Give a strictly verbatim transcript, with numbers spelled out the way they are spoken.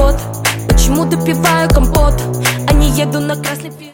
год. Почему допиваю компот, а не еду на красный пи...